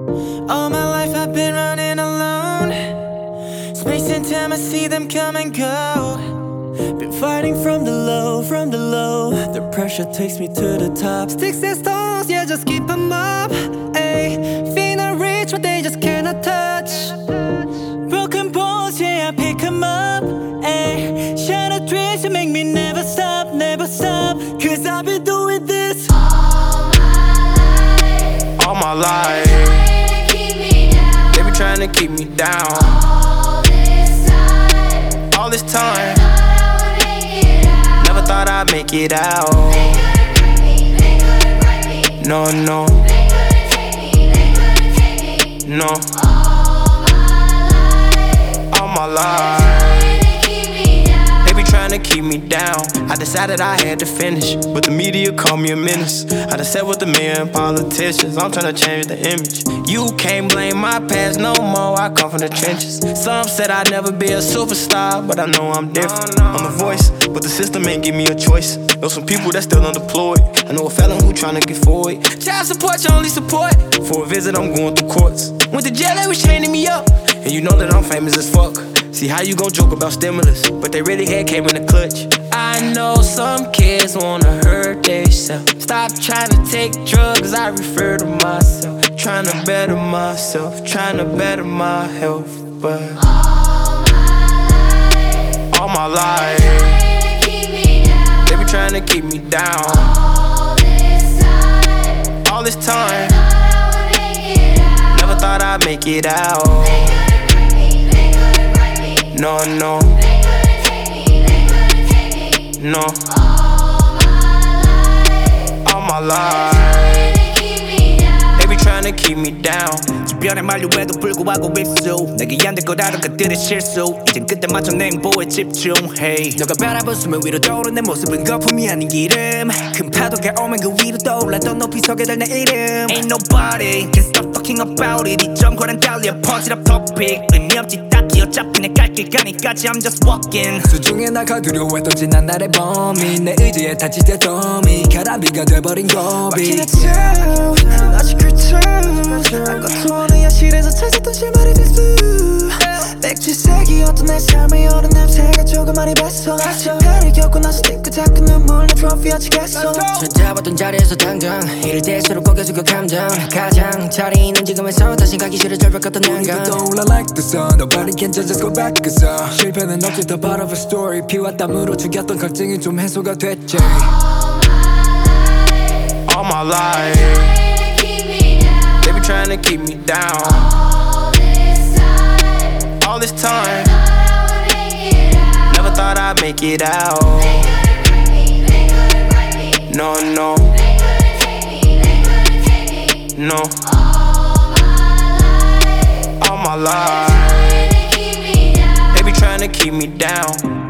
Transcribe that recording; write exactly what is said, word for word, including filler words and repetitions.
All my life I've been running alone. Space and time, I see them come and go. Been fighting from the low, from the low. The pressure takes me to the top. Sticks and stones, yeah, just keep them up. Ayy, feeling rich, but they just cannot touch. Broken bones, yeah, I pick them up. Ayy, shattered dreams, you make me never stop, never stop. Cause I've been doing this all my life. All my life. They be trying to keep me down. All this time. All this time. Never thought I'd make it out. Never thought I'd make it out. They couldn't break me, they couldn't break me. No, no. They couldn't take me, they couldn't take me. No. All my life. All my life. They be trying to keep me down. I decided I had to finish, but the media called me a menace. I done sat with the mayor and politicians. I'm trying to change the image. You can't blame my past no more. I come from the trenches. Some said I'd never be a superstar, but I know I'm different. I'm a voice, but the system ain't give me a choice. Know some people that still unemployed. I know a felon who trying to get forward. Child support, your only support. For a visit, I'm going through courts. Went to jail, they was chaining me up. And you know that I'm famous as fuck. See how you gon' joke about stimulus, but they really had came in the clutch. I know some kids wanna hurt themselves. Stop trying to take drugs, I refer to myself. Trying to better myself, trying to better my health. But All my life. all my life, They be trying to keep me down. they be trying to keep me down. All this time. All this time. Never thought I'd make it out. Never thought I'd make it out. They couldn't break me, they couldn't break me. No, no, They couldn't take me, they couldn't take me. no. All my life. All my life. They be trying to keep me down. 주변의 만류에도 불구하고 입수 내게 안 될 거라는 그들의 실수 이젠 그때 맞춰 내 행보에 집중해 너가 바라본 수면 위로 떠오른 내 모습은 거품이 아닌 기름 큰 파도가 오면 그 위로 떠올라 더 높이 서게 될 내 이름 Ain't nobody can stop talking about it 이 점과는 달리 퍼지라 topic 의미 없지 딱히 어차피 내 갈 길 가니까지 I'm just walking 수중에 날 가두려했던 지난 날의 범인 내 의지에 다칠 때 덤이 가라비가 돼버린 고비 What can I tell? 아직 그 truth 아까도 어느 야실에서 찾았던 실마리 필수 백칠세기였던 내 삶의 여름 냄새가 조금 많이 뱄어 나를 겪고 나서 띠끗하고 눈물 내 트로피 아직 했어 찾아봤던 자리에서 당장 이를 대수로 고개 숙여 감정 가장 자리 있는 지금에서 다시 가기 싫어 절벽 같던 난간 떠올라 like the sun Nobody can judge us go back 그서 실패는 어째 더 part of a story 피와 땀으로 죽였던 갈증이 좀 해소가 됐지 All my life. They be trying to keep me down. All this time. Never thought I'd make it out. No, no, no. All my life. They be trying to keep me down.